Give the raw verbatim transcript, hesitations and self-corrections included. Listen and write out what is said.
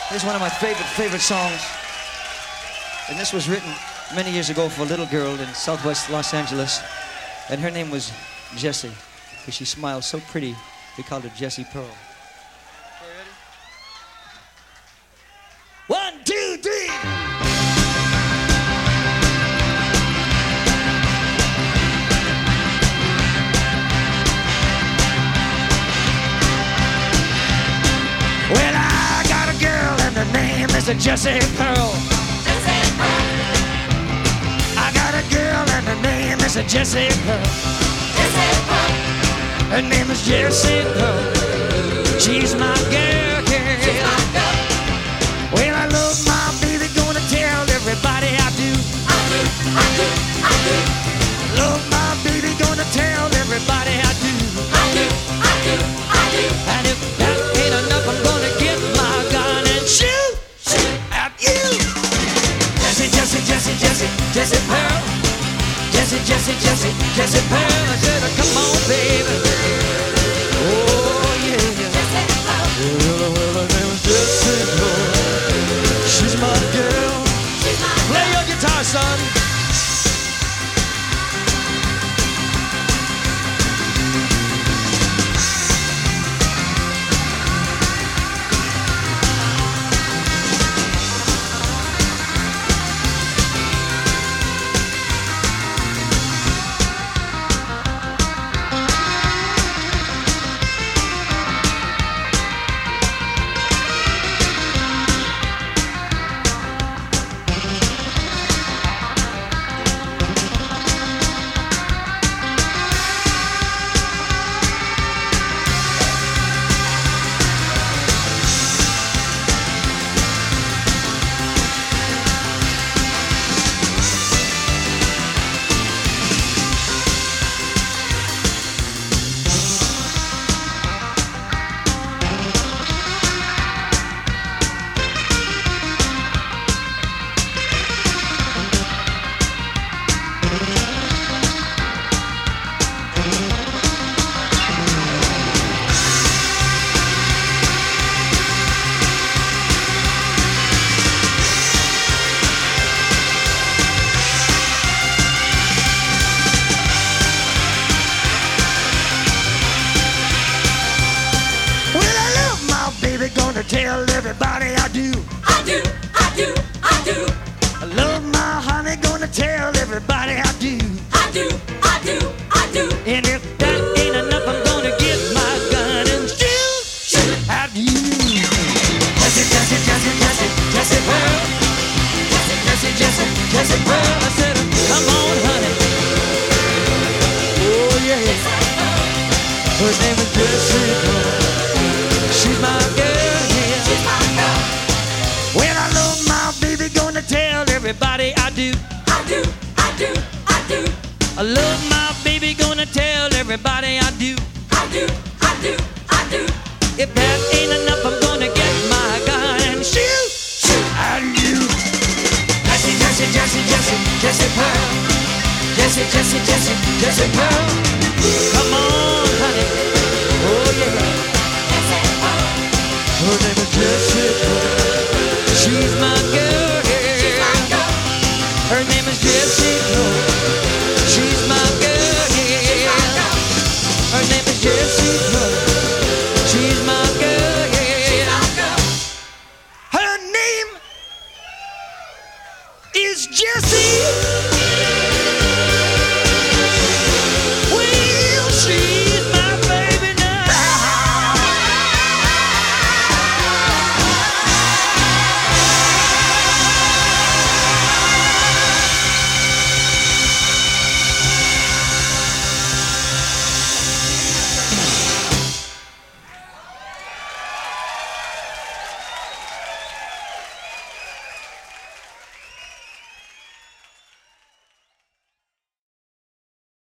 This is one of my favorite, favorite songs. And this was written many years ago for a little girl in southwest Los Angeles. And her name was Jessie, because she smiled so pretty, we called her Jessie Pearl. Okay, ready? One, two, three! Well, I got a girl and her name is a Jessie Pearl. Jessie Pearl. I got a girl and her name is a Jessie Pearl. Jessie Pearl. Her name is Jessie Pearl. She's my girl, girl. She's my girl. Well, I love my baby, gonna tell everybody I do. I do, I do, I do. Love my baby, gonna tell everybody I do. I do, I do, I do. And if that ain't enough, I'm gonna get my gun and shoot, shoot at you. Jessie, Jessie, Jessie, Jessie, Jessie Pearl. Jessie, Jessie, Jessie, Jessie Pearl. I said, come on, baby. Oh, yeah, yeah. Well, well, her name is Jessie Pearl. She's my girl. She's my girl. Play your guitar, son. Tell everybody I do. I do, I do, I do. I love my honey, gonna tell everybody I do. I do, I do, I do. And if that ain't enough, I'm gonna get my gun and shoot, shoot at you. Jessie, Jessie, Jessie, Jessie, Jessie Pearl. Jessie, Jessie, Jessie, Jessie Pearl. I said, come on, honey. Oh, yeah. Her name is Jessie Pearl. She's my girl. Tell everybody I do. I do, I do, I do. I love my baby, gonna tell everybody I do. I do, I do, I do. If that ain't enough, I'm gonna get my gun and shoot, shoot at you. Jessie, Jessie, Jessie, Jessie, Jessie Pearl. Jessie, Jessie, Jessie, Jessie Pearl.